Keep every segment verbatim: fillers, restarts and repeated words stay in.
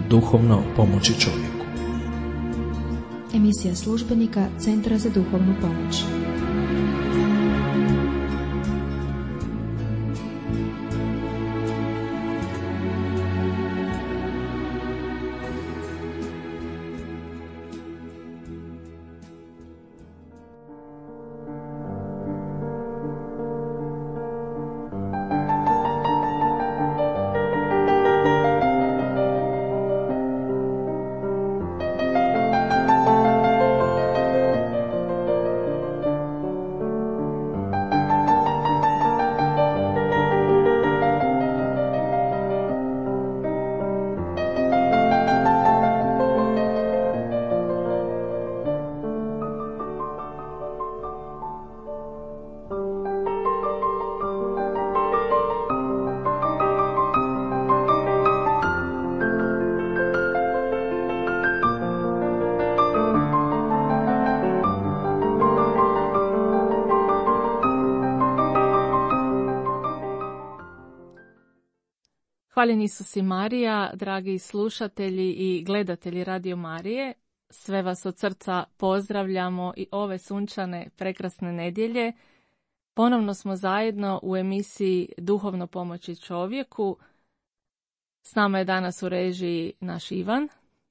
duhovno pomoći čovjeku. Emisija službenika Centra za duhovnu pomoć. Hvaljeni Isus i Marija, dragi slušatelji i gledatelji Radio Marije, sve vas od srca pozdravljamo i ove sunčane prekrasne nedjelje. Ponovno smo zajedno u emisiji Duhovno pomoći čovjeku. S nama je danas u režiji naš Ivan.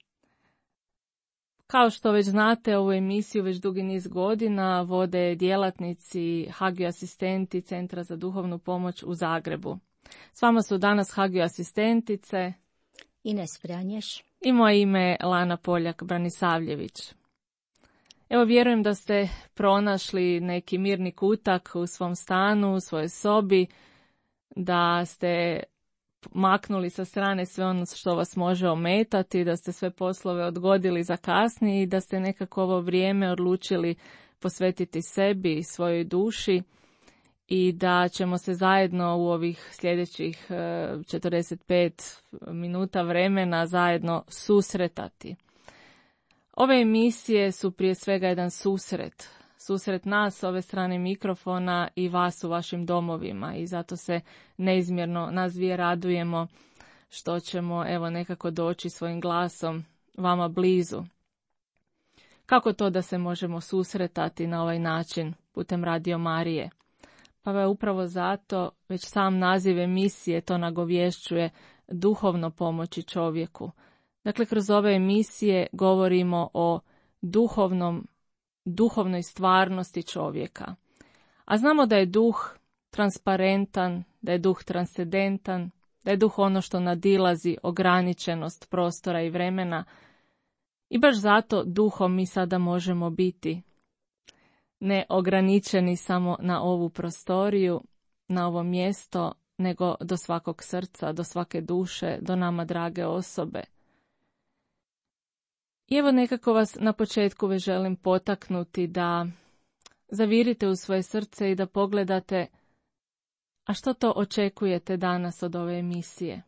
Kao što već znate, ovu emisiju već dugi niz godina vode djelatnici, Hagio asistenti Centra za duhovnu pomoć u Zagrebu. S vama su danas Hagio asistentice Ines Pranješ i moje ime je Lana Poljak-Branisavljević. Evo, vjerujem da ste pronašli neki mirni kutak u svom stanu, u svojoj sobi, da ste maknuli sa strane sve ono što vas može ometati, da ste sve poslove odgodili za kasnije i da ste nekako ovo vrijeme odlučili posvetiti sebi i svojoj duši i da ćemo se zajedno u ovih sljedećih četrdeset pet minuta vremena zajedno susretati. Ove emisije su prije svega jedan susret. Susret nas s ove strane mikrofona i vas u vašim domovima i zato se neizmjerno nas dvije radujemo što ćemo evo nekako doći svojim glasom vama blizu. Kako to da se možemo susretati na ovaj način putem Radio Marije? Pa je upravo zato već sam naziv emisije to nagovješćuje, duhovno pomoći čovjeku. Dakle, kroz ove emisije govorimo o duhovnom, duhovnoj stvarnosti čovjeka. A znamo da je duh transparentan, da je duh transcendentan, da je duh ono što nadilazi ograničenost prostora i vremena. I baš zato duhom mi sada možemo biti ne ograničeni samo na ovu prostoriju, na ovo mjesto, nego do svakog srca, do svake duše, do nama drage osobe. I evo nekako vas na početku već želim potaknuti da zavirite u svoje srce i da pogledate, a što to očekujete danas od ove emisije?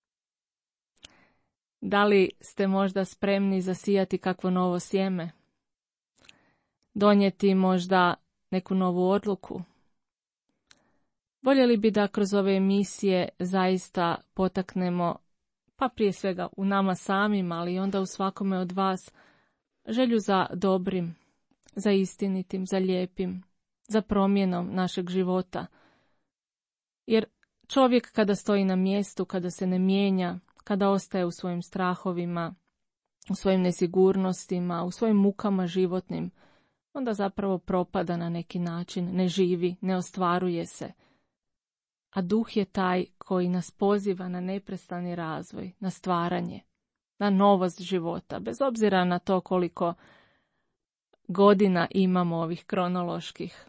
Da li ste možda spremni zasijati kakvo novo sjeme? Donijeti možda neku novu odluku? Voljeli bi da kroz ove emisije zaista potaknemo, pa prije svega u nama samima, ali onda u svakome od vas, želju za dobrim, za istinitim, za lijepim, za promjenom našeg života. Jer čovjek kada stoji na mjestu, kada se ne mijenja, kada ostaje u svojim strahovima, u svojim nesigurnostima, u svojim mukama životnim, onda zapravo propada na neki način, ne živi, ne ostvaruje se. A duh je taj koji nas poziva na neprestani razvoj, na stvaranje, na novost života, bez obzira na to koliko godina imamo ovih kronoloških.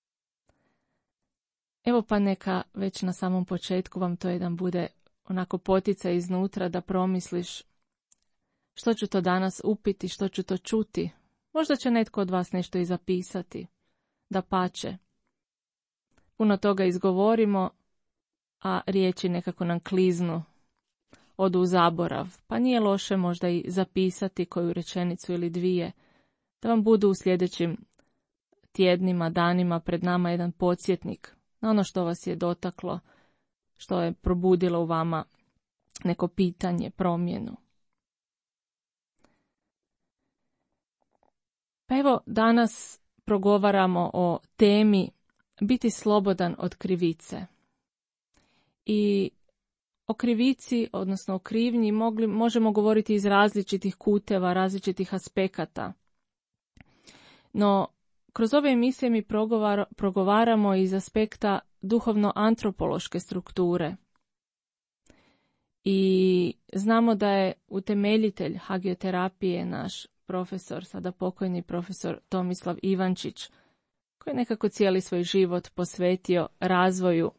Evo pa neka već na samom početku vam to jedan bude onako poticaj iznutra da promisliš što ću to danas upiti, što ću to čuti. Možda će netko od vas nešto i zapisati, dapače. Puno toga izgovorimo, a riječi nekako nam kliznu, odu u zaborav, pa nije loše možda i zapisati koju rečenicu ili dvije, da vam budu u sljedećim tjednima, danima pred nama jedan podsjetnik na ono što vas je dotaklo, što je probudilo u vama neko pitanje, promjenu. Pa evo, danas progovaramo o temi biti slobodan od krivice. I o krivici, odnosno o krivnji, mogli, možemo govoriti iz različitih kuteva, različitih aspekata. No, kroz ove emisije mi progovar, progovaramo iz aspekta duhovno-antropološke strukture. I znamo da je utemeljitelj hagioterapije naš profesor, sada pokojni profesor Tomislav Ivančić, koji je nekako cijeli svoj život posvetio razvoju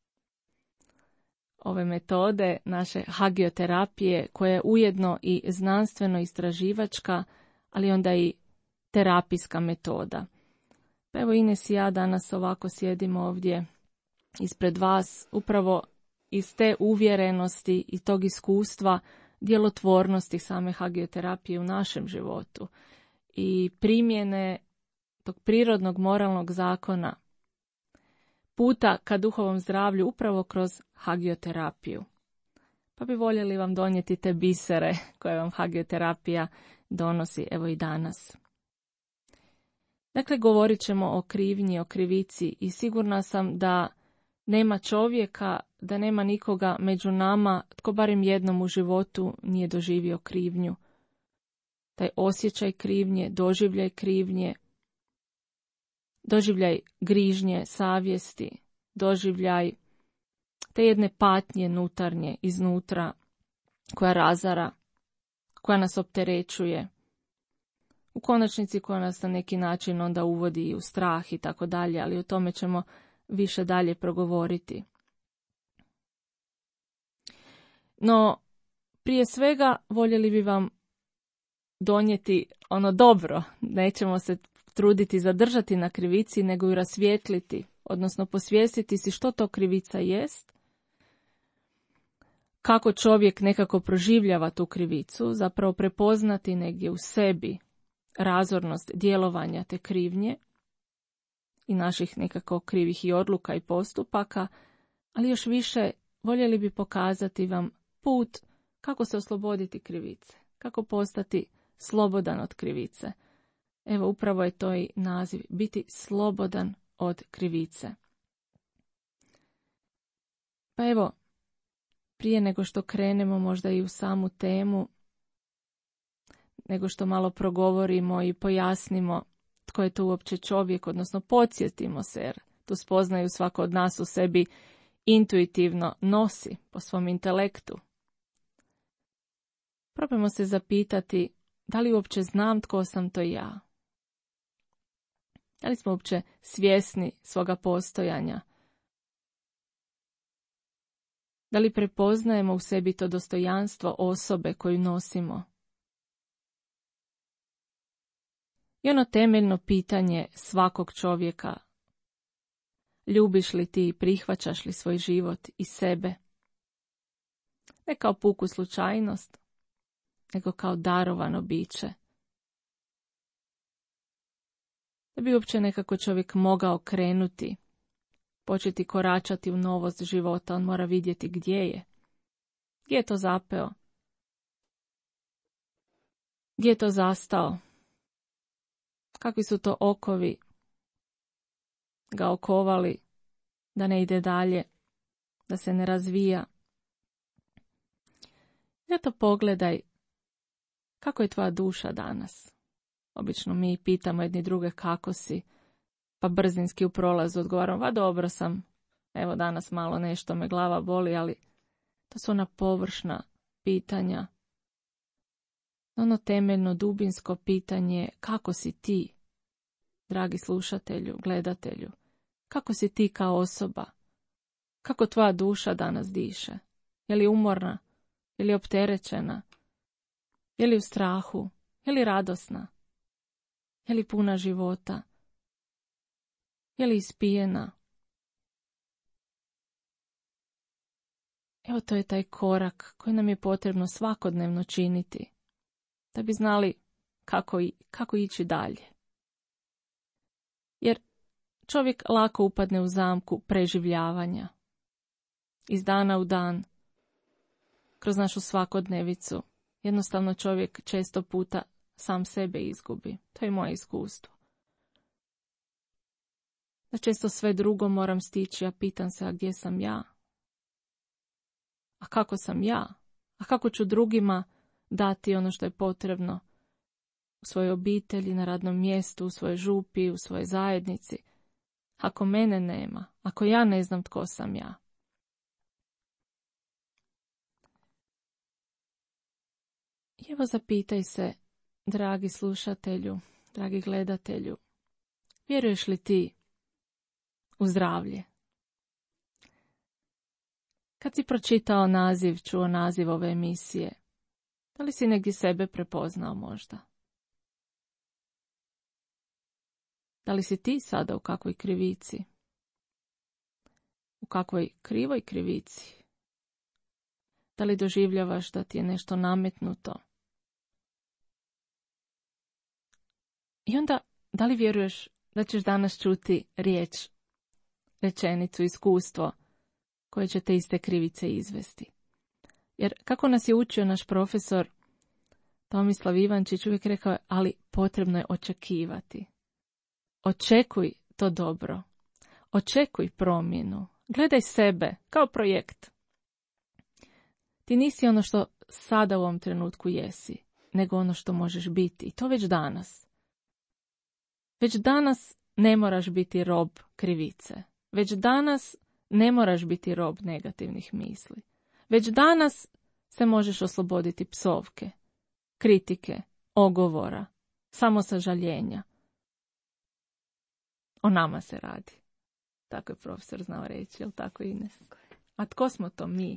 ove metode, naše hagioterapije, koja je ujedno i znanstveno istraživačka, ali onda i terapijska metoda. Pa evo Ines i ja danas ovako sjedimo ovdje ispred vas, upravo iz te uvjerenosti i tog iskustva djelotvornosti same hagioterapije u našem životu i primjene tog prirodnog moralnog zakona, puta ka duhovom zdravlju upravo kroz hagioterapiju. Pa bi voljeli vam donijeti te bisere koje vam hagioterapija donosi evo i danas. Dakle, govorit ćemo o krivnji, o krivici i sigurna sam da nema čovjeka, da nema nikoga među nama tko barem jednom u životu nije doživio krivnju. Taj osjećaj krivnje, doživljaj krivnje, doživljaj grižnje, savjesti, doživljaj te jedne patnje nutarnje, iznutra, koja razara, koja nas opterećuje, u konačnici koja nas na neki način onda uvodi i u strah i tako dalje, ali o tome ćemo više dalje progovoriti. No, prije svega voljeli bi vam donijeti ono dobro, nećemo se truditi zadržati na krivici, nego ju rasvijetliti, odnosno posvijestiti si što to krivica jest, kako čovjek nekako proživljava tu krivicu, zapravo prepoznati negdje u sebi razornost djelovanja te krivnje i naših nekako krivih i odluka i postupaka, ali još više voljeli bi pokazati vam put kako se osloboditi krivice, kako postati slobodan od krivice. Evo, upravo je to i naziv, biti slobodan od krivice. Pa evo, prije nego što krenemo možda i u samu temu, nego što malo progovorimo i pojasnimo tko je to uopće čovjek, odnosno podsjetimo se, jer tu spoznaju svako od nas u sebi intuitivno nosi po svom intelektu. Probajmo se zapitati da li uopće znam tko sam to ja. Da li smo uopće svjesni svoga postojanja? Da li prepoznajemo u sebi to dostojanstvo osobe koju nosimo? I ono temeljno pitanje svakog čovjeka: ljubiš li ti i prihvaćaš li svoj život i sebe? Ne kao puku slučajnost, nego kao darovano biće. Da bi uopće nekako čovjek mogao krenuti, početi koračati u novost života, on mora vidjeti gdje je. Gdje je to zapeo? Gdje je to zastao? Kakvi su to okovi ga okovali da ne ide dalje, da se ne razvija? Zato pogledaj kako je tvoja duša danas. Obično mi pitamo jedni druge kako si, pa brzinski u prolazu odgovaramo, va dobro sam, evo danas malo nešto me glava boli, ali to su ona površna pitanja. Ono temeljno, dubinsko pitanje, kako si ti, dragi slušatelju, gledatelju, kako si ti kao osoba, kako tvoja duša danas diše, je li umorna, je li opterećena, je li u strahu, je li radosna, je li puna života, je li ispijena? Evo, to je taj korak koji nam je potrebno svakodnevno činiti, da bi znali kako, i, kako ići dalje. Jer čovjek lako upadne u zamku preživljavanja. Iz dana u dan, kroz našu svakodnevicu, jednostavno čovjek često puta sam sebe izgubi. To je moje iskustvo. Da često sve drugo moram stići, a pitam se, a gdje sam ja? A kako sam ja? A kako ću drugima dati ono što je potrebno u svojoj obitelji, na radnom mjestu, u svojoj župi, u svojoj zajednici? Ako mene nema, ako ja ne znam tko sam ja. I evo zapitaj se, dragi slušatelju, dragi gledatelju, vjeruješ li ti u zdravlje? Kad si pročitao naziv, čuo naziv ove emisije, da li si negdje sebe prepoznao možda? Da li si ti sada u kakvoj krivici? U kakvoj krivoj krivici? Da li doživljavaš da ti je nešto nametnuto? I onda, da li vjeruješ da ćeš danas čuti riječ, rečenicu, iskustvo koje će te iz te krivice izvesti? Jer kako nas je učio naš profesor Tomislav Ivančić, uvijek rekao je, ali potrebno je očekivati. Očekuj to dobro. Očekuj promjenu. Gledaj sebe kao projekt. Ti nisi ono što sada u ovom trenutku jesi, nego ono što možeš biti. I to već danas. Već danas ne moraš biti rob krivice. Već danas ne moraš biti rob negativnih misli. Već danas se možeš osloboditi psovke, kritike, ogovora, samosažaljenja. O nama se radi. Tako je profesor znao reći, jel tako, Ines? A tko smo to mi?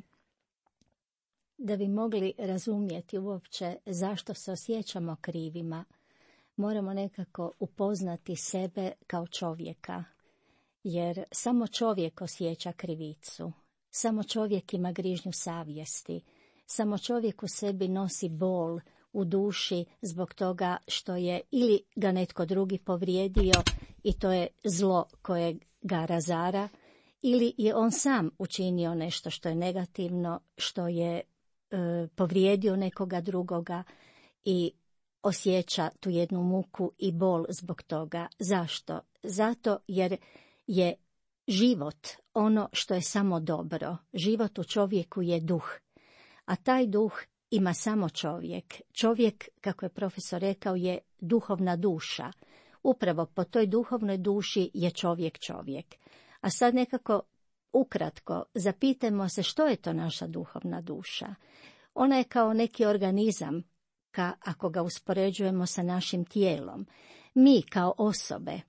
Da bi mogli razumjeti uopće zašto se osjećamo krivima, moramo nekako upoznati sebe kao čovjeka. Jer samo čovjek osjeća krivicu. Samo čovjek ima grižnju savjesti. Samo čovjek u sebi nosi bol u duši zbog toga što je ili ga netko drugi povrijedio i to je zlo koje ga razara, ili je on sam učinio nešto što je negativno, što je e, povrijedio nekoga drugoga i osjeća tu jednu muku i bol zbog toga. Zašto? Zato jer je život ono što je samo dobro. Život u čovjeku je duh, a taj duh ima samo čovjek. Čovjek, kako je profesor rekao, je duhovna duša. Upravo po toj duhovnoj duši je čovjek čovjek. A sad nekako ukratko zapitajmo se što je to naša duhovna duša. Ona je kao neki organizam, ka, ako ga uspoređujemo sa našim tijelom. Mi kao osobe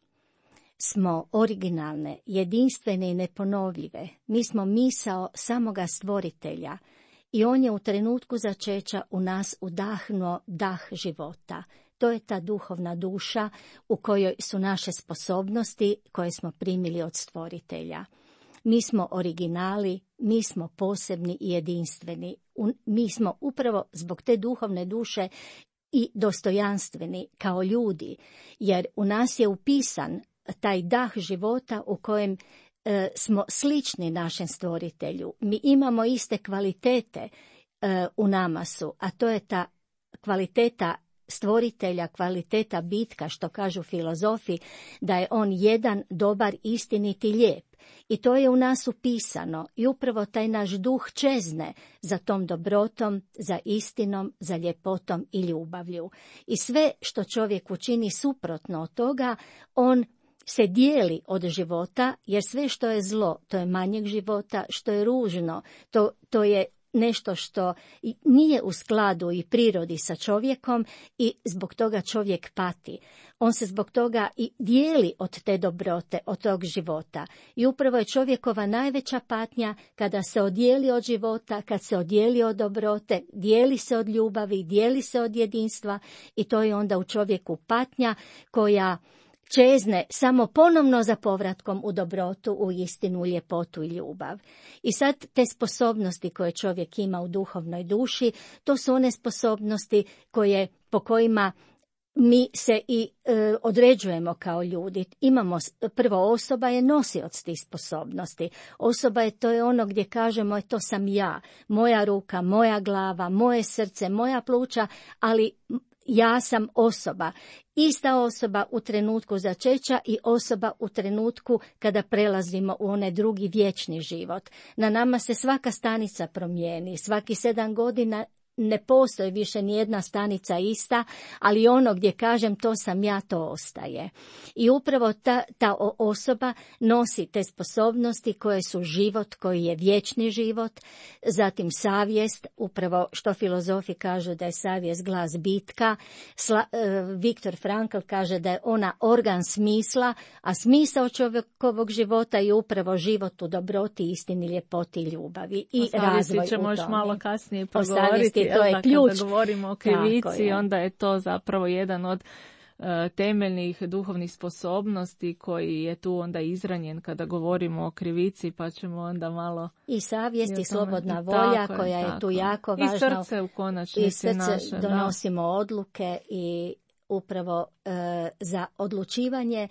smo originalne, jedinstvene i neponovljive. Mi smo misao samoga stvoritelja i on je u trenutku začeća u nas udahnuo dah života. To je ta duhovna duša u kojoj su naše sposobnosti koje smo primili od stvoritelja. Mi smo originali, mi smo posebni i jedinstveni. Mi smo upravo zbog te duhovne duše i dostojanstveni kao ljudi, jer u nas je upisan taj dah života u kojem e, smo slični našem stvoritelju. Mi imamo iste kvalitete e, u nama su, a to je ta kvaliteta stvoritelja, kvaliteta bitka, što kažu filozofi, da je on jedan, dobar, istiniti, lijep. I to je u nas upisano i upravo taj naš duh čezne za tom dobrotom, za istinom, za ljepotom i ljubavlju. I sve što čovjek učini suprotno od toga, on se dijeli od života, jer sve što je zlo, to je manjeg života, što je ružno, to, to je nešto što nije u skladu i prirodi sa čovjekom i zbog toga čovjek pati. On se zbog toga i dijeli od te dobrote, od tog života. I upravo je čovjekova najveća patnja kada se odijeli od života, kad se odijeli od dobrote, dijeli se od ljubavi, dijeli se od jedinstva i to je onda u čovjeku patnja koja čezne samo ponovno za povratkom u dobrotu, u istinu, u ljepotu i ljubav. I sad te sposobnosti koje čovjek ima u duhovnoj duši, to su one sposobnosti koje, po kojima mi se i e, određujemo kao ljudi. Imamo, prvo osoba je nosioc tih sposobnosti. Osoba je, to je ono gdje kažemo, to sam ja, moja ruka, moja glava, moje srce, moja pluća, ali ja sam osoba. Ista osoba u trenutku začeća i osoba u trenutku kada prelazimo u onaj drugi vječni život. Na nama se svaka stanica promijeni, svaki sedam godina ne postoji više nijedna stanica ista, ali ono gdje kažem to sam ja, to ostaje. I upravo ta, ta osoba nosi te sposobnosti koje su život, koji je vječni život, zatim savjest, upravo što filozofi kažu da je savjest glas bitka, Sla, e, Viktor Frankl kaže da je ona organ smisla, a smisao čovjekovog života je upravo život u dobroti, istini, ljepoti i ljubavi i razvoj u tome. Ćemo malo kasnije pogovoriti. To je da, ključ. Kada govorimo o krivici, je. onda je to zapravo jedan od uh, temeljnih duhovnih sposobnosti koji je tu onda izranjen kada govorimo o krivici, pa ćemo onda malo... I savjest i slobodna volja tako koja je, je tu jako važna. I srce u konačnici I srce naše. donosimo Da. odluke i upravo uh, za odlučivanje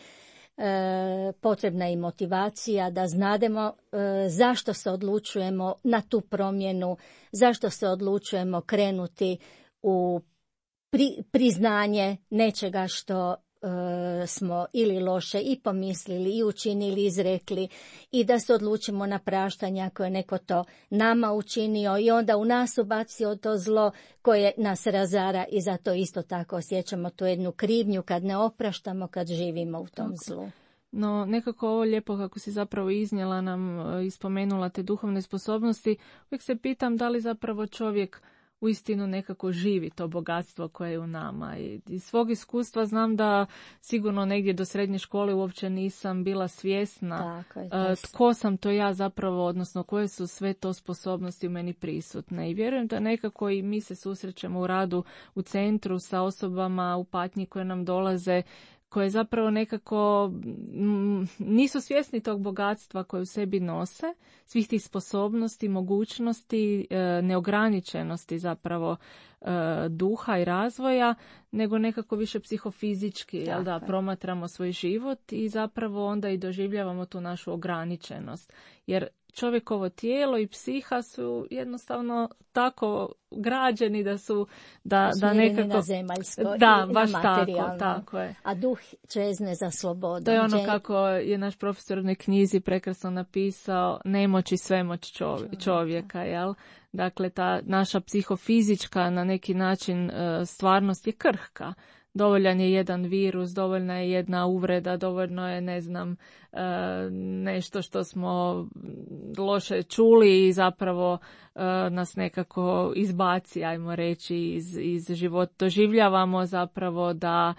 E, potrebna je i motivacija da znademo e, zašto se odlučujemo na tu promjenu, zašto se odlučujemo krenuti u pri, priznanje nečega što e, smo ili loše i pomislili i učinili, izrekli, i da se odlučimo na praštanje ako je neko to nama učinio i onda u nas ubacio to zlo koje nas razara i zato isto tako osjećamo tu jednu krivnju kad ne opraštamo, kad živimo u tom zlu. No, nekako ovo lijepo kako si zapravo iznijela nam i spomenula te duhovne sposobnosti, uvijek se pitam da li zapravo čovjek uistinu nekako živi to bogatstvo koje je u nama. I iz svog iskustva znam da sigurno negdje do srednje škole uopće nisam bila svjesna Tako je, uh, tko sam to ja zapravo, odnosno koje su sve to sposobnosti u meni prisutne. I vjerujem da nekako i mi se susrećemo u radu u centru sa osobama u patnji koje nam dolaze, koje zapravo nekako m, nisu svjesni tog bogatstva koje u sebi nose, svih tih sposobnosti, mogućnosti, e, neograničenosti zapravo e, duha i razvoja, nego nekako više psihofizički, jel da, promatramo svoj život i zapravo onda i doživljavamo tu našu ograničenost. Jer čovjekovo tijelo i psiha su jednostavno tako građeni da su da, da nekako na zemaljsko da, i baš na tako, materijalno. tako je. A duh čezne za slobodom. To je ono Dje... kako je naš profesor u jednoj knjizi prekrasno napisao, nemoć i svemoć čovjeka, čovjeka, jel? Dakle, ta naša psihofizička na neki način stvarnost je krhka. Dovoljan je jedan virus, dovoljna je jedna uvreda, dovoljno je, ne znam, nešto što smo loše čuli i zapravo nas nekako izbaci, ajmo reći, iz, iz života. Doživljavamo zapravo da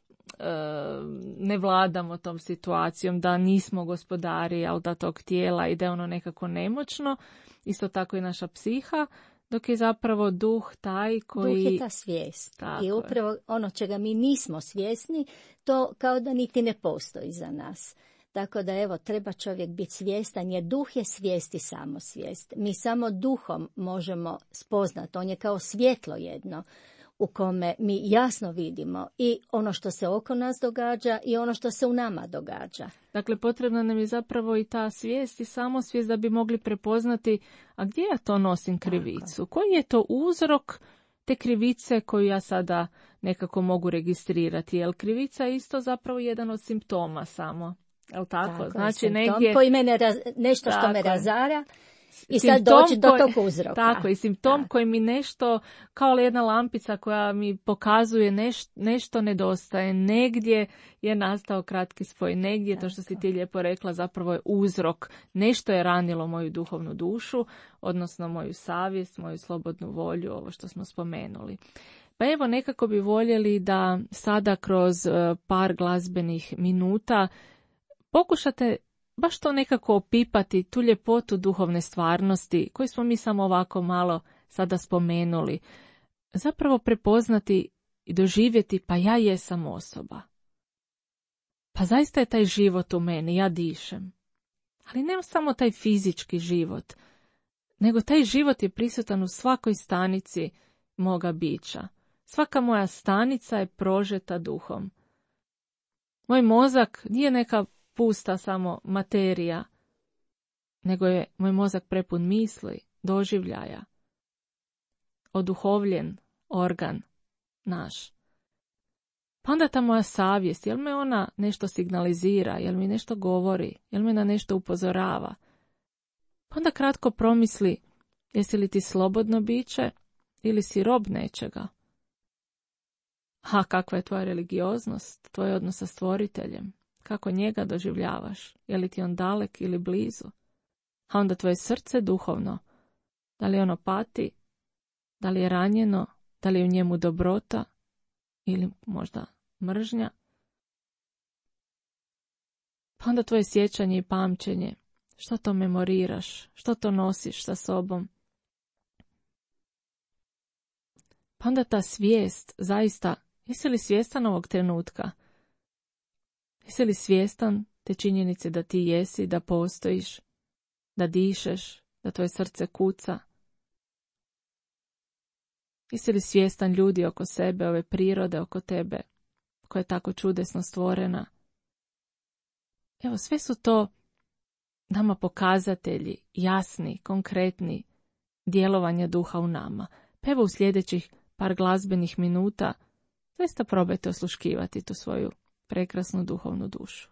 ne vladamo tom situacijom, da nismo gospodari, ali da tog tijela i da je ono nekako nemoćno. Isto tako i naša psiha. Dok je zapravo duh taj koji... Duh je ta svijest. Tako I upravo je. Ono čega mi nismo svjesni, to kao da niti ne postoji za nas. Tako da evo, treba čovjek biti svjestan, jer duh je svijest i samosvijest. Mi samo duhom možemo spoznati. On je kao svjetlo jedno u kome mi jasno vidimo i ono što se oko nas događa i ono što se u nama događa. Dakle, potrebna nam je zapravo i ta svijest i samosvijest da bi mogli prepoznati, a gdje ja to nosim krivicu? Tako. Koji je to uzrok te krivice koju ja sada nekako mogu registrirati? Jer krivica je isto zapravo jedan od simptoma samo. Jel tako? Tako znači, je, negdje... koji mene raz... nešto što tako me razara. I simptom sad doći do koji, tog uzroka. Tako, i simptom tako. koji mi nešto, kao jedna lampica koja mi pokazuje neš, nešto nedostaje. Negdje je nastao kratki spoj, negdje, tako. To što si ti lijepo rekla, zapravo je uzrok. Nešto je ranilo moju duhovnu dušu, odnosno moju savjest, moju slobodnu volju, ovo što smo spomenuli. Pa evo, nekako bi voljeli da sada kroz par glazbenih minuta pokušate baš to nekako opipati, tu ljepotu duhovne stvarnosti koju smo mi samo ovako malo sada spomenuli. Zapravo prepoznati i doživjeti, pa ja jesam osoba. Pa zaista je taj život u meni, ja dišem. Ali ne samo taj fizički život, nego taj život je prisutan u svakoj stanici moga bića. Svaka moja stanica je prožeta duhom. Moj mozak nije neka pusta samo materija, nego je moj mozak prepun misli, doživljaja, oduhovljen organ naš. Pa onda ta moja savjest, jel me ona nešto signalizira, jel mi nešto govori, jel me na nešto upozorava? Pa onda kratko promisli, jesi li ti slobodno biće ili si rob nečega? A kakva je tvoja religioznost, tvoj odnos sa stvoriteljem? Kako njega doživljavaš? Je li ti on dalek ili blizu? A onda tvoje srce duhovno, da li ono pati, da li je ranjeno, da li je u njemu dobrota ili možda mržnja? Pa onda tvoje sjećanje i pamćenje, što to memoriraš, što to nosiš sa sobom? Pa onda ta svijest, zaista, jesi li svjestan ovog trenutka? Jesi li svjestan te činjenice da ti jesi, da postojiš, da dišeš, da tvoje srce kuca? Jesi li svjestan ljudi oko sebe, ove prirode oko tebe, koja je tako čudesno stvorena? Evo, sve su to nama pokazatelji, jasni, konkretni, djelovanja duha u nama. Pa evo u sljedećih par glazbenih minuta zaista probajte osluškivati tu svoju prekrasnu duhovnu dušu.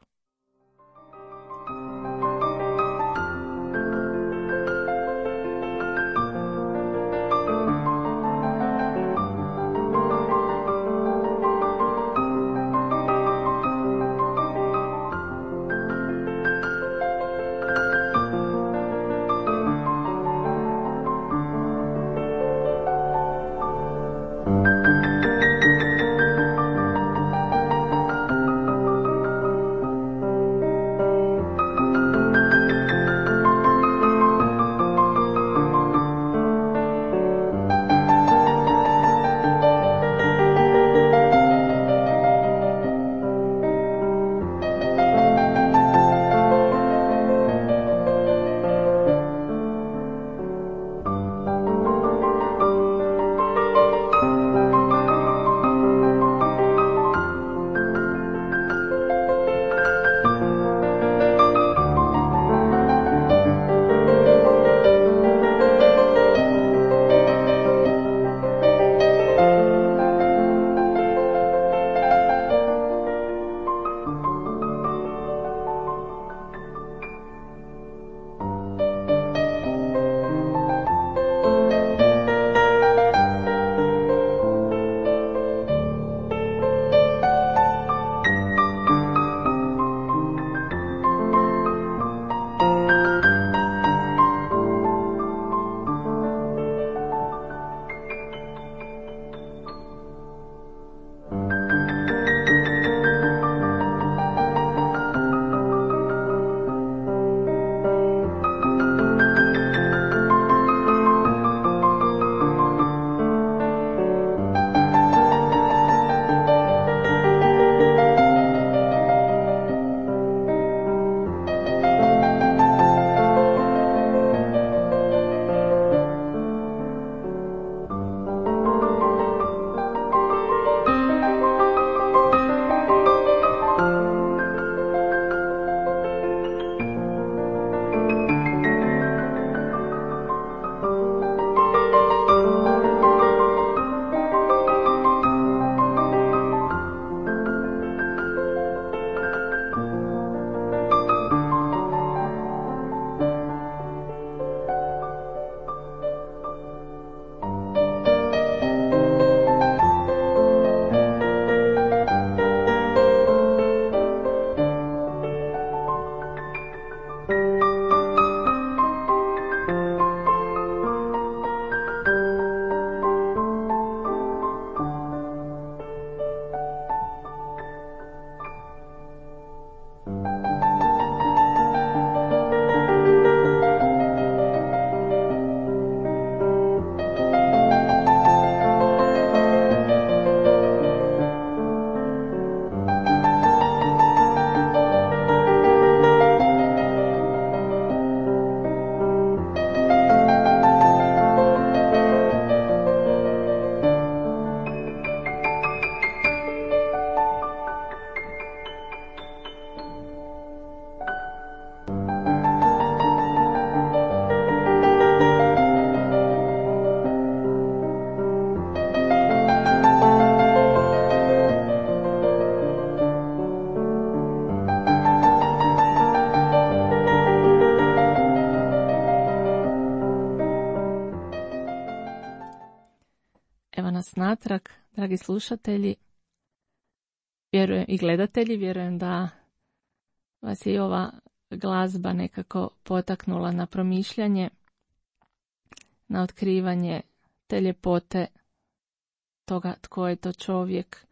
Evo nas natrag, dragi slušatelji vjerujem, i gledatelji, vjerujem da vas je ova glazba nekako potaknula na promišljanje, na otkrivanje te ljepote toga tko je to čovjek.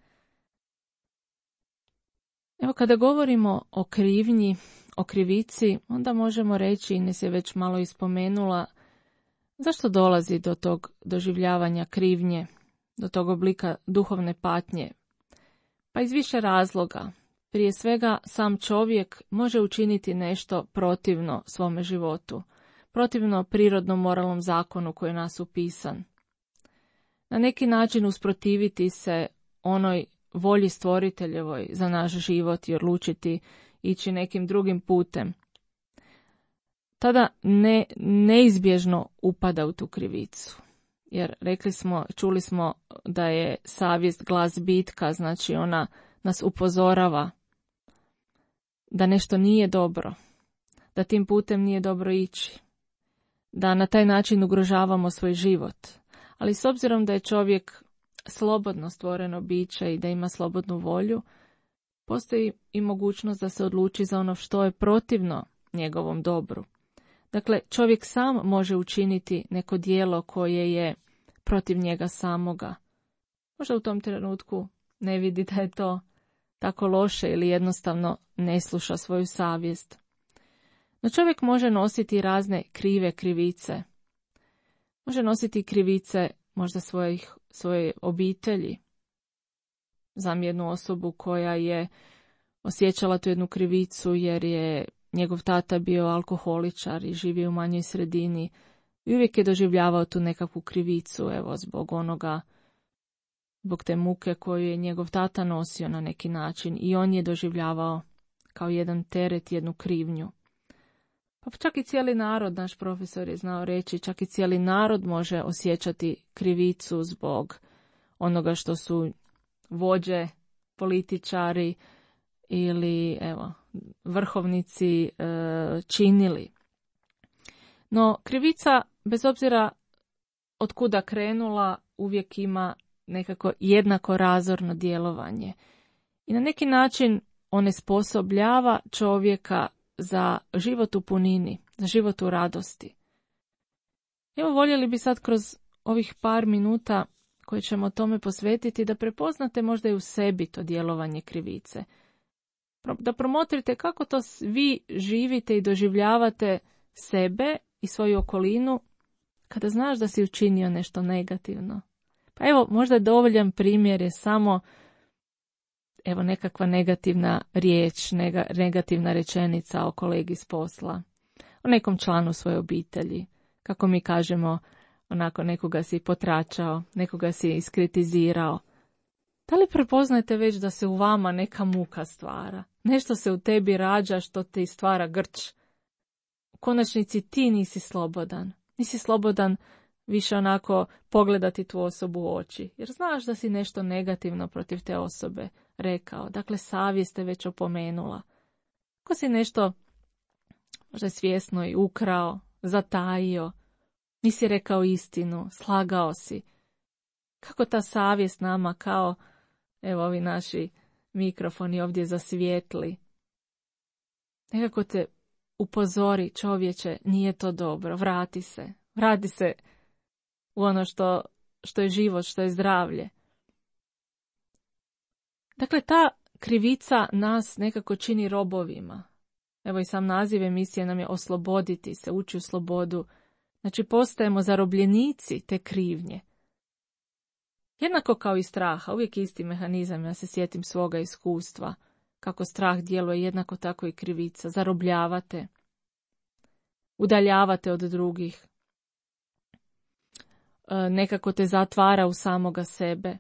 Evo kada govorimo o krivnji, o krivici, onda možemo reći, Ines je već malo ispomenula, zašto dolazi do tog doživljavanja krivnje, do tog oblika duhovne patnje? Pa iz više razloga. Prije svega, sam čovjek može učiniti nešto protivno svome životu, protivno prirodnom moralnom zakonu koji je nas upisan. Na neki način usprotiviti se onoj volji stvoriteljevoj za naš život i odlučiti ići nekim drugim putem. Tada ne, neizbježno upada u tu krivicu. Jer rekli smo, čuli smo da je savjest glas bitka, znači ona nas upozorava da nešto nije dobro, da tim putem nije dobro ići, da na taj način ugrožavamo svoj život. Ali s obzirom da je čovjek slobodno stvoreno biće i da ima slobodnu volju, postoji i mogućnost da se odluči za ono što je protivno njegovom dobru. Dakle, čovjek sam može učiniti neko djelo koje je protiv njega samoga. Možda u tom trenutku ne vidi da je to tako loše ili jednostavno ne sluša svoju savjest. No čovjek može nositi razne krive krivice. Može nositi krivice možda svojih, svoje obitelji. Znam jednu osobu koja je osjećala tu jednu krivicu jer je njegov tata bio alkoholičar i živio u manjoj sredini i uvijek je doživljavao tu nekakvu krivicu, evo, zbog onoga, zbog te muke koju je njegov tata nosio na neki način i on je doživljavao kao jedan teret, jednu krivnju. Pa čak i cijeli narod, naš profesor je znao reći, čak i cijeli narod može osjećati krivicu zbog onoga što su vođe, političari ili, evo, vrhovnici e, činili. No, krivica, bez obzira od kuda krenula, uvijek ima nekako jednako razorno djelovanje. I na neki način onesposobljava čovjeka za život u punini, za život u radosti. Evo, voljeli bi sad kroz ovih par minuta koje ćemo tome posvetiti da prepoznate možda i u sebi to djelovanje krivice. Da promotrite kako to vi živite i doživljavate sebe i svoju okolinu kada znaš da si učinio nešto negativno. Pa evo, možda dovoljan primjer je samo evo nekakva negativna riječ, nega, negativna rečenica o kolegi s posla, o nekom članu svoje obitelji. Kako mi kažemo, onako nekoga si potračao, nekoga si iskritizirao. Da li prepoznajete već da se u vama neka muka stvara? Nešto se u tebi rađa što ti stvara grč. U konačnici ti nisi slobodan. Nisi slobodan više onako pogledati tu osobu u oči. Jer znaš da si nešto negativno protiv te osobe rekao. Dakle, savjest te već opomenula. Ako si nešto možda svjesno i ukrao, zatajio, nisi rekao istinu, slagao si. Kako ta savjest nama kao, evo ovi naši mikrofoni ovdje zasvijetli. Nekako te upozori, čovječe, nije to dobro, vrati se. Vrati se u ono što, što je život, što je zdravlje. Dakle, ta krivica nas nekako čini robovima. Evo i sam naziv emisije nam je osloboditi se, ući u slobodu. Znači, postajemo zarobljenici te krivnje. Jednako kao i straha, uvijek isti mehanizam, ja se sjetim svoga iskustva, kako strah djeluje, jednako tako i krivica. Zarobljavate, udaljavate od drugih, nekako te zatvara u samoga sebe.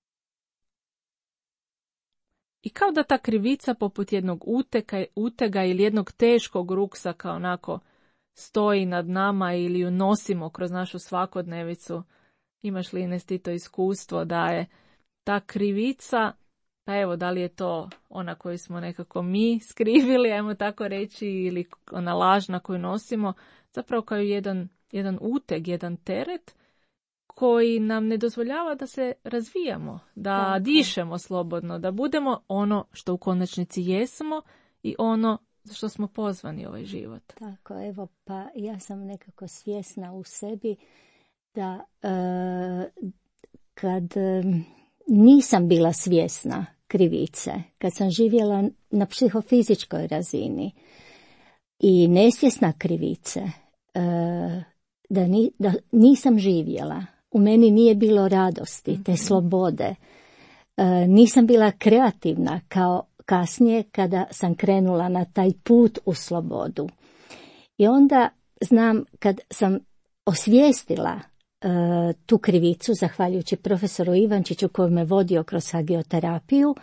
I kao da ta krivica poput jednog uteka, utega ili jednog teškog ruksaka onako stoji nad nama ili ju nosimo kroz našu svakodnevicu. Imaš li, Ines, ti to iskustvo da je ta krivica, pa evo, da li je to ona koju smo nekako mi skrivili, ajmo tako reći, ili ona lažna koju nosimo, zapravo kao jedan, jedan uteg, jedan teret koji nam ne dozvoljava da se razvijamo, da Tako. dišemo slobodno, da budemo ono što u konačnici jesmo i ono što smo pozvani u ovaj život. Tako, evo, pa ja sam nekako svjesna u sebi da e, kad e, nisam bila svjesna krivice, kad sam živjela na psihofizičkoj razini i nesvjesna krivice, e, da, ni, da nisam živjela, u meni nije bilo radosti, te slobode, e, nisam bila kreativna kao kasnije kada sam krenula na taj put u slobodu. I onda znam kad sam osvijestila e, tu krivicu, zahvaljujući profesoru Ivančiću koji me vodio kroz hagioterapiju,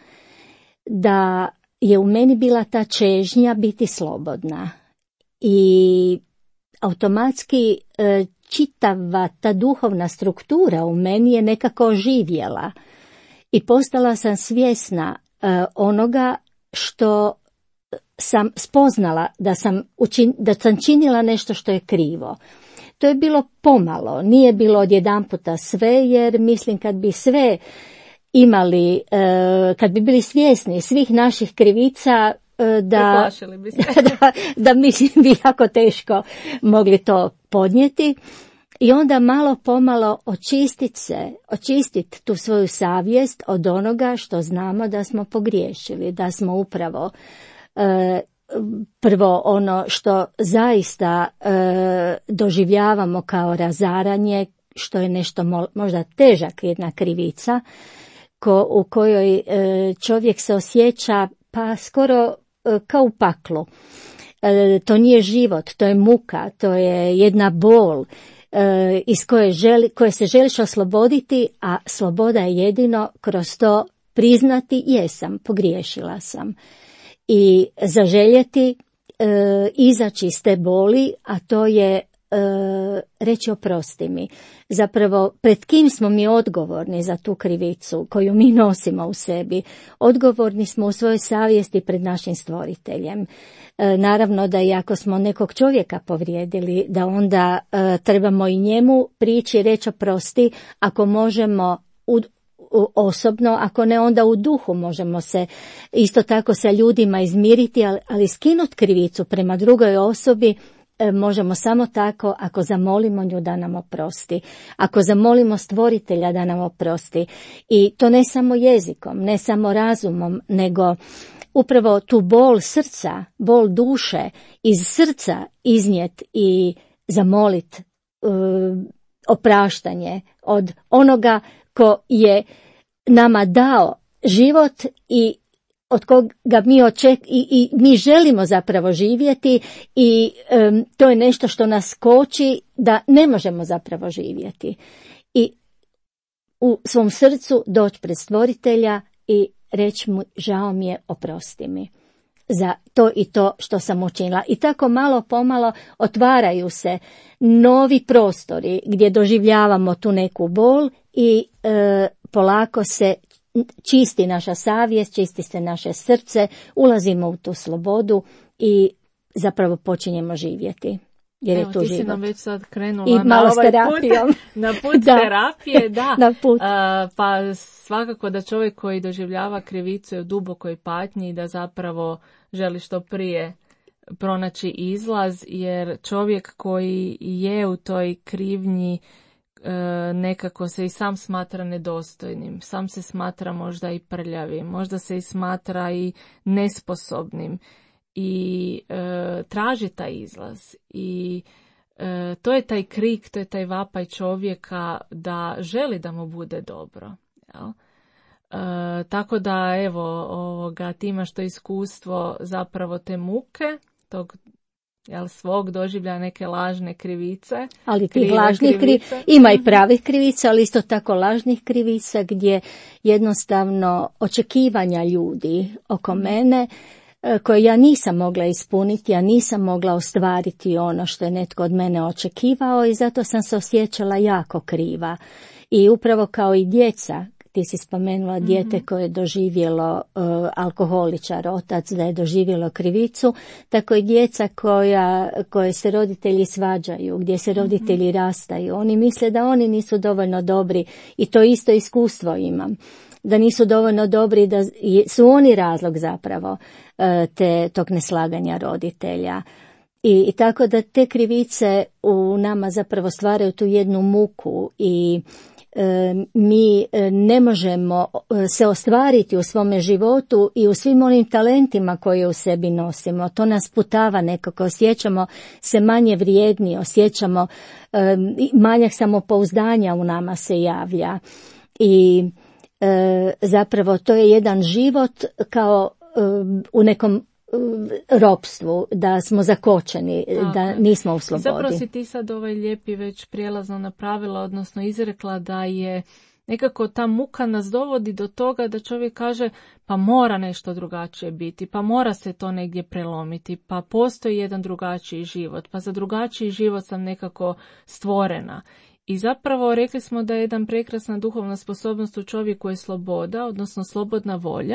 da je u meni bila ta čežnja biti slobodna. I automatski e, čitava ta duhovna struktura u meni je nekako oživjela. I postala sam svjesna e, onoga što sam spoznala da sam, učin, da sam činila nešto što je krivo. To je bilo pomalo, nije bilo odjedanputa sve, jer mislim kad bi sve imali, e, kad bi bili svjesni svih naših krivica, e, da, bi se. da, da mislim bi jako teško mogli to podnijeti. I onda malo pomalo očistiti se, očistiti tu svoju savjest od onoga što znamo da smo pogriješili, da smo upravo e, prvo ono što zaista e, doživljavamo kao razaranje, što je nešto mo, možda težak, jedna krivica, ko, u kojoj e, čovjek se osjeća pa skoro e, kao u paklu. E, to nije život, to je muka, to je jedna bol e, iz koje, želi, koje se želiš osloboditi, a sloboda je jedino kroz to priznati jesam, pogriješila sam. I zaželjeti e, izaći iz te boli, a to je e, reći oprosti mi. Zapravo, pred kim smo mi odgovorni za tu krivicu koju mi nosimo u sebi? Odgovorni smo u svojoj savjesti pred našim stvoriteljem. E, naravno da i ako smo nekog čovjeka povrijedili, da onda e, trebamo i njemu prići i reći oprosti, ako možemo u osobno, ako ne onda u duhu možemo se isto tako sa ljudima izmiriti, ali, ali skinuti krivicu prema drugoj osobi e, možemo samo tako ako zamolimo nju da nam oprosti, ako zamolimo stvoritelja da nam oprosti. I to ne samo jezikom, ne samo razumom, nego upravo tu bol srca, bol duše iz srca iznijet i zamolit e, opraštanje od onoga ko je nama dao život i od koga mi oček i, i mi želimo zapravo živjeti i um, to je nešto što nas koči da ne možemo zapravo živjeti. I u svom srcu doći pred stvoritelja i reći mu žao mi je, oprosti mi za to i to što sam učinila. I tako malo pomalo otvaraju se novi prostori gdje doživljavamo tu neku bol i e, polako se čisti naša savjest, čisti se naše srce, ulazimo u tu slobodu i zapravo počinjemo živjeti. Jer Evo, je tu ti život. si nam već sad krenula I na malo s ovaj terapijom. put, na put Da. terapije, da. Na put. A, pa svakako da čovjek koji doživljava krivicu je u dubokoj patnji i da zapravo želi što prije pronaći izlaz, jer čovjek koji je u toj krivnji e, nekako se i sam smatra nedostojnim, sam se smatra možda i prljavim, možda se i smatra i nesposobnim i e, traži taj izlaz i e, to je taj krik, to je taj vapaj čovjeka da želi da mu bude dobro, jel? E, tako da evo ovoga, ti imaš to iskustvo zapravo te muke, tog jel, svog doživlja neke lažne krivice. Ali tih krive lažnih krivice. krivica, ima i pravih krivica, ali isto tako lažnih krivica gdje jednostavno očekivanja ljudi oko mene koje ja nisam mogla ispuniti, ja nisam mogla ostvariti ono što je netko od mene očekivao i zato sam se osjećala jako kriva. I upravo kao i djeca, ti si spomenula Mhm. dijete koje je doživjelo uh, alkoholičar, otac da je doživjelo krivicu, tako i djeca koja, koje se roditelji svađaju, gdje se roditelji rastaju. Oni misle da oni nisu dovoljno dobri i to isto iskustvo imam. Da nisu dovoljno dobri, da su oni razlog zapravo uh, te, tog neslaganja roditelja. I, I tako da te krivice u nama zapravo stvaraju tu jednu muku i e, mi ne možemo se ostvariti u svome životu i u svim onim talentima koje u sebi nosimo. To nas putava nekako, osjećamo se manje vrijedni, osjećamo e, manjak samopouzdanja u nama se javlja i e, zapravo to je jedan život kao e, u nekom ropstvu, da smo zakočeni, Tako da je. nismo u slobodi. Zapravo si ti sad ovaj lijepi već prijelazno napravila, odnosno izrekla da je nekako ta muka nas dovodi do toga da čovjek kaže pa mora nešto drugačije biti, pa mora se to negdje prelomiti, pa postoji jedan drugačiji život, pa za drugačiji život sam nekako stvorena. I zapravo rekli smo da je jedan prekrasna duhovna sposobnost u čovjeku je sloboda, odnosno slobodna volja,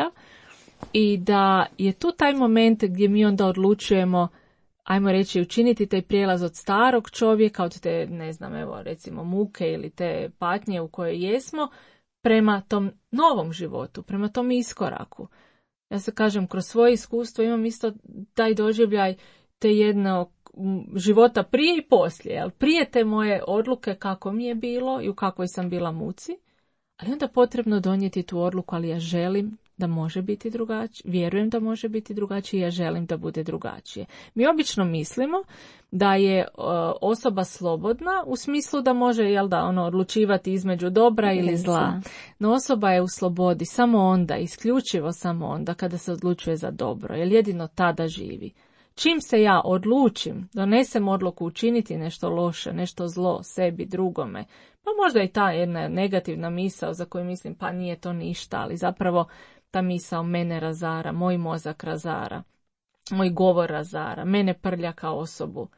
i da je tu taj moment gdje mi onda odlučujemo, ajmo reći, učiniti taj prijelaz od starog čovjeka, od te, ne znam, evo, recimo muke ili te patnje u kojoj jesmo, prema tom novom životu, prema tom iskoraku. Ja se kažem, kroz svoje iskustvo imam isto taj doživljaj te jednog života prije i poslije. Jel? Prije te moje odluke kako mi je bilo i u kakvoj sam bila muci, ali onda potrebno donijeti tu odluku, ali ja želim da može biti drugačije, vjerujem da može biti drugačije, ja želim da bude drugačije. Mi obično mislimo da je uh, osoba slobodna u smislu da može, jel da, ono, odlučivati između dobra ili zla. No osoba je u slobodi samo onda, isključivo samo onda kada se odlučuje za dobro, jer jedino tada živi. Čim se ja odlučim, donesem odluku učiniti nešto loše, nešto zlo sebi, drugome, pa možda i ta jedna negativna misao za koju mislim pa nije to ništa, ali zapravo ta misao mene razara, moj mozak razara, moj govor razara, mene prlja kao osobu.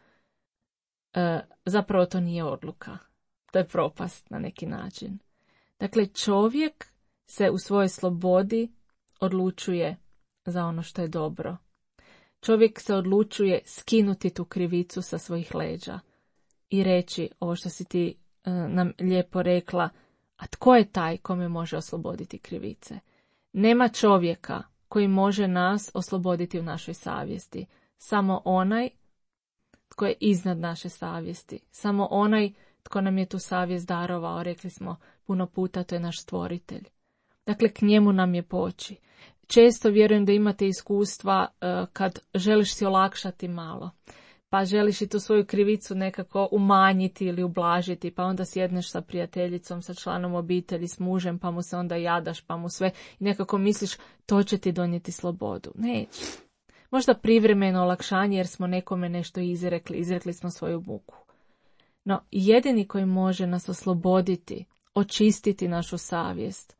E, zapravo to nije odluka, to je propast na neki način. Dakle, čovjek se u svojoj slobodi odlučuje za ono što je dobro. Čovjek se odlučuje skinuti tu krivicu sa svojih leđa i reći ovo što si ti e, nam lijepo rekla, a tko je taj kome može osloboditi krivice? Nema čovjeka koji može nas osloboditi u našoj savjesti. Samo onaj tko je iznad naše savjesti. Samo onaj tko nam je tu savjest darovao, rekli smo puno puta, to je naš stvoritelj. Dakle, k njemu nam je poći. Često vjerujem da imate iskustva uh, kad želiš si olakšati malo, pa želiš i tu svoju krivicu nekako umanjiti ili ublažiti, pa onda sjedneš sa prijateljicom, sa članom obitelji, s mužem, pa mu se onda jadaš, pa mu sve i nekako misliš to će ti donijeti slobodu. Neće. Možda privremeno olakšanje jer smo nekome nešto izrekli, izrekli smo svoju muku. No, jedini koji može nas osloboditi, očistiti našu savjest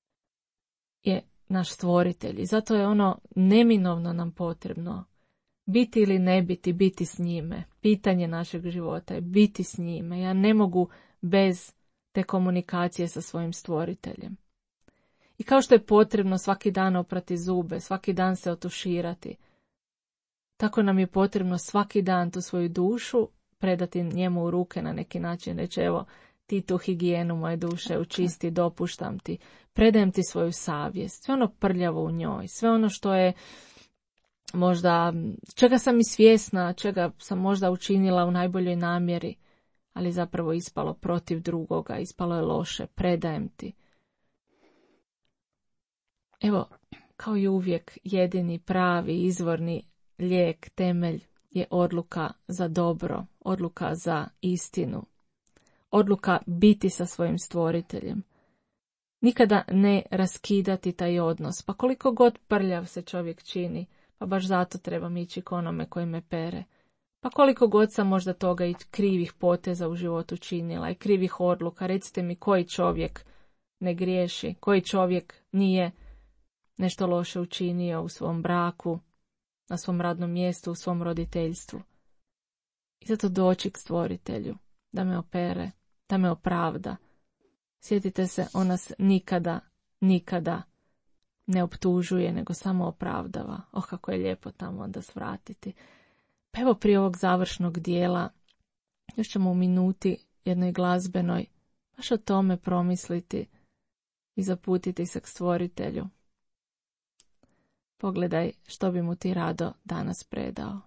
je naš stvoritelj. I zato je ono neminovno nam potrebno biti ili ne biti, biti s njime. Pitanje našeg života je biti s njime. Ja ne mogu bez te komunikacije sa svojim stvoriteljem. I kao što je potrebno svaki dan oprati zube, svaki dan se otuširati, tako nam je potrebno svaki dan tu svoju dušu predati njemu u ruke na neki način. Reći, evo, ti tu higijenu moje duše učisti, dopuštam ti, predajem ti svoju savjest, sve ono prljavo u njoj, sve ono što je možda, čega sam i svjesna, čega sam možda učinila u najboljoj namjeri, ali zapravo ispalo protiv drugoga, ispalo je loše, predajem ti. Evo, kao i uvijek, jedini, pravi, izvorni lijek, temelj je odluka za dobro, odluka za istinu, odluka biti sa svojim stvoriteljem. Nikada ne raskidati taj odnos, pa koliko god prljav se čovjek čini, pa baš zato trebam ići k onome koji me pere. Pa koliko god sam možda toga i krivih poteza u životu činila i krivih odluka, recite mi koji čovjek ne griješi, koji čovjek nije nešto loše učinio u svom braku, na svom radnom mjestu, u svom roditeljstvu. I zato doći k stvoritelju, da me opere, da me opravda. Sjetite se, on nas nikada nikada ne optužuje, nego samo opravdava. Oh, kako je lijepo tamo onda svratiti. Pa evo prije ovog završnog dijela, još ćemo u minuti jednoj glazbenoj baš o tome promisliti i zaputiti se k Stvoritelju. Pogledaj što bi mu ti rado danas predao.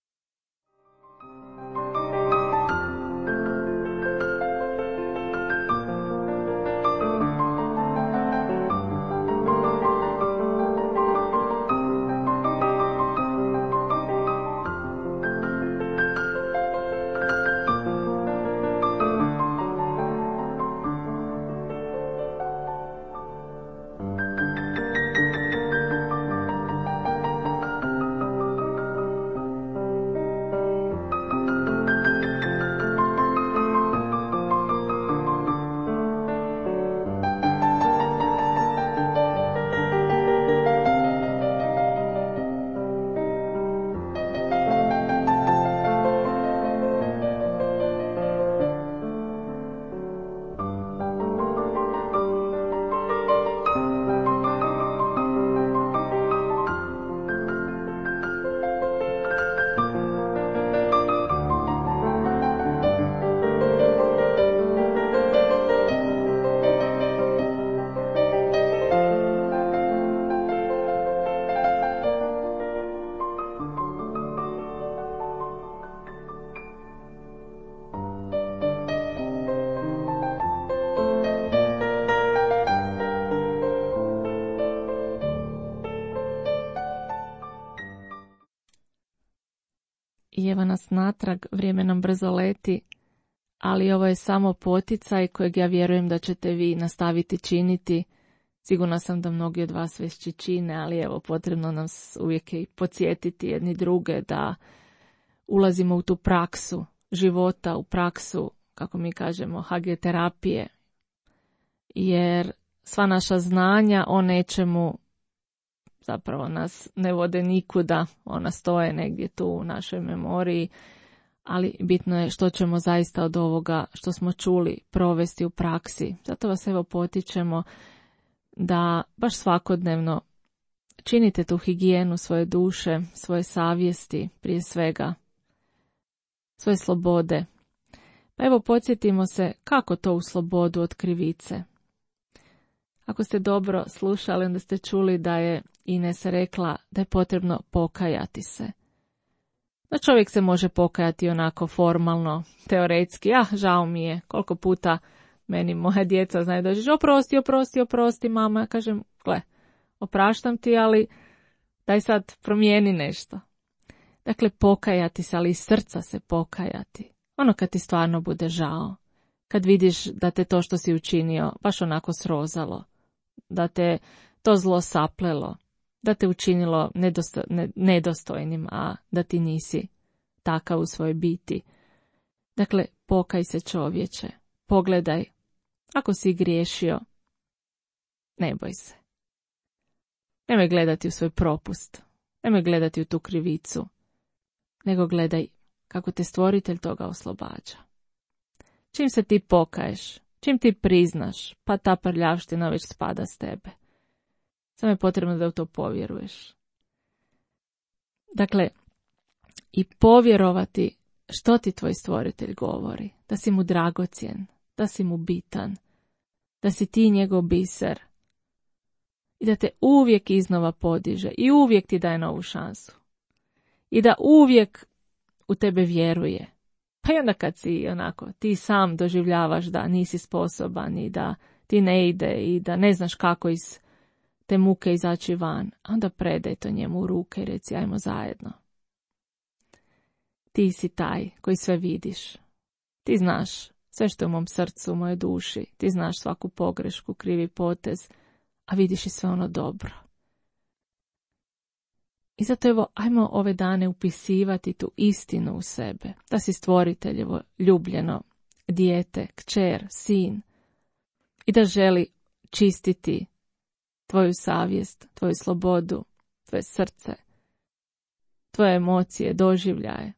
I evo nas natrag, vrijeme nam brzo leti, ali ovo je samo poticaj kojeg ja vjerujem da ćete vi nastaviti činiti. Sigurna sam da mnogi od vas već čine, ali evo potrebno nam uvijek i podsjetiti jedni druge da ulazimo u tu praksu života, u praksu, kako mi kažemo, hageterapije, jer sva naša znanja o nečemu zapravo nas ne vode nikuda, ona stoje negdje tu u našoj memoriji, ali bitno je što ćemo zaista od ovoga što smo čuli provesti u praksi. Zato vas evo potičemo da baš svakodnevno činite tu higijenu svoje duše, svoje savjesti, prije svega, svoje slobode. Pa evo podsjetimo se kako to u slobodu od krivice. Ako ste dobro slušali, onda ste čuli da je Ines rekla da je potrebno pokajati se. Da čovjek se može pokajati onako formalno, teoretski. Ja, žao mi je, koliko puta meni moja djeca znaju da žeš, oprosti, oprosti, oprosti, mama. Ja kažem, gle, opraštam ti, ali daj sad promijeni nešto. Dakle, pokajati se, ali iz srca se pokajati. Ono kad ti stvarno bude žao. Kad vidiš da te to što si učinio baš onako srozalo. Da te to zlo saplelo. Da te učinilo nedosto, ne, nedostojnim, a da ti nisi takav u svojoj biti. Dakle, pokaj se čovječe. Pogledaj. Ako si griješio, ne boj se. Nemoj gledati u svoj propust. Nemoj gledati u tu krivicu. Nego gledaj kako te Stvoritelj toga oslobađa. Čim se ti pokaješ, čim ti priznaš, pa ta prljavština već spada s tebe. Samo je potrebno da u to povjeruješ. Dakle, i povjerovati što ti tvoj Stvoritelj govori. Da si mu dragocjen, da si mu bitan, da si ti njegov biser. I da te uvijek iznova podiže i uvijek ti daje novu šansu. I da uvijek u tebe vjeruje. Pa i onda kad si onako, ti sam doživljavaš da nisi sposoban i da ti ne ide i da ne znaš kako iz te muke izaći van, onda predaj to njemu u ruke i reci, ajmo zajedno. Ti si taj koji sve vidiš. Ti znaš sve što je u mom srcu, u mojoj duši. Ti znaš svaku pogrešku, krivi potez, a vidiš i sve ono dobro. I zato evo, ajmo ove dane upisivati tu istinu u sebe. Da si Stvoriteljevo ljubljeno dijete, kćer, sin. I da želi čistiti tvoju savjest, tvoju slobodu, tvoje srce, tvoje emocije, doživljaje.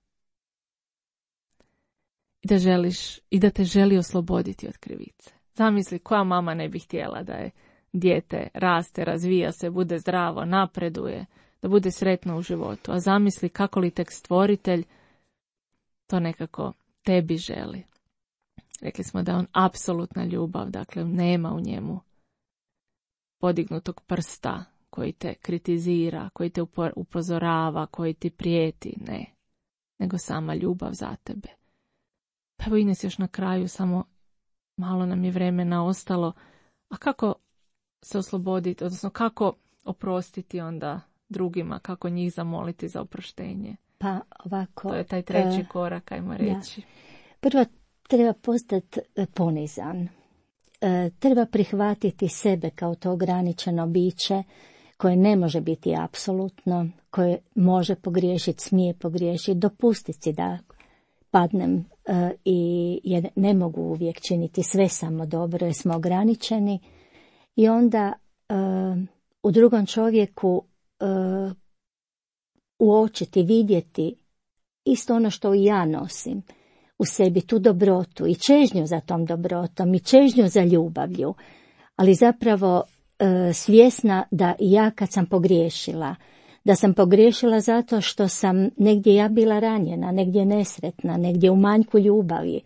I da želiš, i da te želi osloboditi od krivice. Zamisli koja mama ne bi htjela da je dijete raste, razvija se, bude zdravo, napreduje, da bude sretno u životu. A zamisli kako li tek stvoritelj to nekako tebi želi. Rekli smo da je on apsolutna ljubav, dakle nema u njemu podignutog prsta koji te kritizira, koji te upozorava, koji ti prijeti, ne, nego sama ljubav za tebe. Pa evo Ines, još na kraju, samo malo nam je vremena ostalo, a kako se osloboditi, odnosno kako oprostiti onda drugima, kako njih zamoliti za oproštenje? Pa ovako... To je taj treći uh, korak, ajmo reći. Ja. Prvo treba postati ponizan. Uh, treba prihvatiti sebe kao to ograničeno biće koje ne može biti apsolutno, koje može pogriješiti, smije pogriješiti, dopustiti si da padnem uh, i jer ne mogu uvijek činiti sve samo dobro jer smo ograničeni. I onda uh, u drugom čovjeku uh, uočiti, vidjeti isto ono što i ja nosim u sebi, tu dobrotu i čežnju za tom dobrotom i čežnju za ljubavlju, ali zapravo e, svjesna da ja kad sam pogriješila, da sam pogriješila zato što sam negdje ja bila ranjena, negdje nesretna, negdje u manjku ljubavi.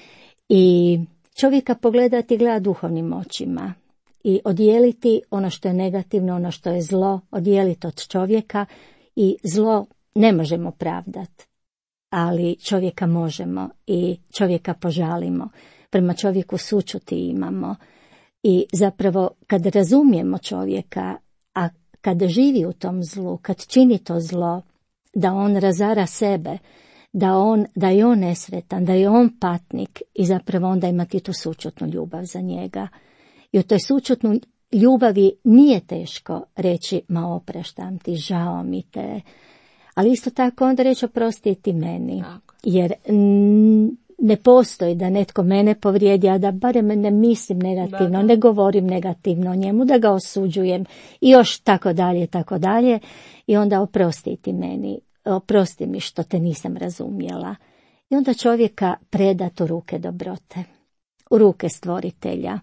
I čovjeka pogledati, gleda duhovnim očima i odijeliti ono što je negativno, ono što je zlo, odijeliti od čovjeka. I zlo ne možemo pravdati, ali čovjeka možemo i čovjeka požalimo. Prema čovjeku sućuti imamo. I zapravo kad razumijemo čovjeka, a kad živi u tom zlu, kad čini to zlo, da on razara sebe, da, on, da je on nesretan, da je on patnik i zapravo onda imati tu sućutnu ljubav za njega. I u toj sućutnoj ljubavi nije teško reći, ma opraštam ti, žao mi te, ali isto tako onda reći oprosti ti meni, tako. Jer n- ne postoji da netko mene povrijedi, a da barem ne mislim negativno, da, da. ne govorim negativno o njemu, da ga osuđujem i još tako dalje, tako dalje, i onda oprosti ti meni, oprosti mi što te nisam razumjela. I onda čovjeka predat u ruke dobrote, u ruke stvoritelja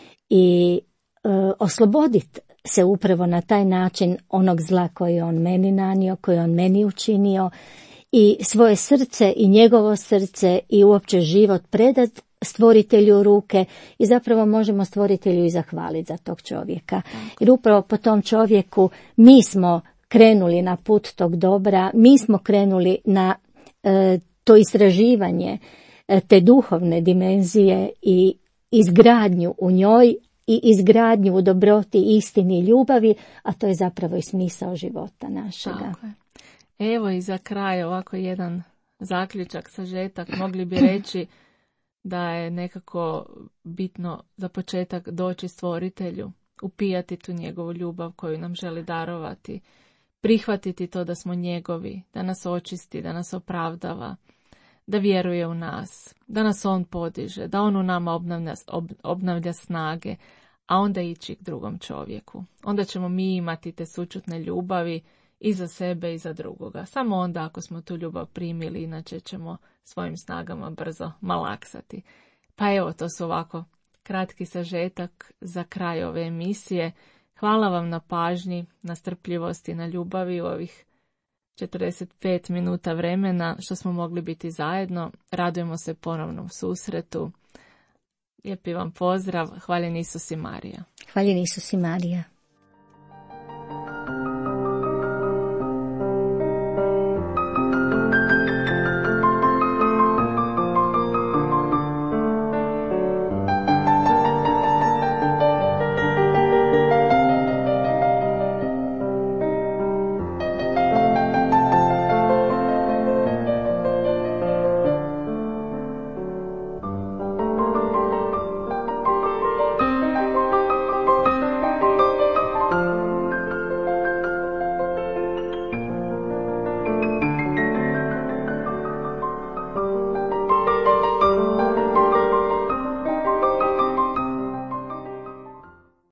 i e, osloboditi se upravo na taj način onog zla koji je on meni nanio, koji je on meni učinio, i svoje srce i njegovo srce i uopće život predat stvoritelju u ruke i zapravo možemo stvoritelju i zahvaliti za tog čovjeka. Jer upravo po tom čovjeku mi smo krenuli na put tog dobra, mi smo krenuli na e, to istraživanje e, te duhovne dimenzije i izgradnju u njoj i izgradnju u dobroti, istini i ljubavi, a to je zapravo i smisao života našega. Tako je. Evo i za kraj ovako jedan zaključak, sažetak, mogli bi reći da je nekako bitno za početak doći stvoritelju, upijati tu njegovu ljubav koju nam želi darovati, prihvatiti to da smo njegovi, da nas očisti, da nas opravdava, da vjeruje u nas, da nas on podiže, da on u nama obnavlja, ob, obnavlja snage, a onda ići k drugom čovjeku. Onda ćemo mi imati te sućutne ljubavi i za sebe i za drugoga. Samo onda ako smo tu ljubav primili, inače ćemo svojim snagama brzo malaksati. Pa evo, to su ovako kratki sažetak za kraj ove emisije. Hvala vam na pažnji, na strpljivosti, na ljubavi u ovih četrdeset pet minuta vremena što smo mogli biti zajedno. Radujemo se ponovnom susretu. Lijepi vam pozdrav. Hvaljen Isus i Marija. Hvaljen Isus i Marija.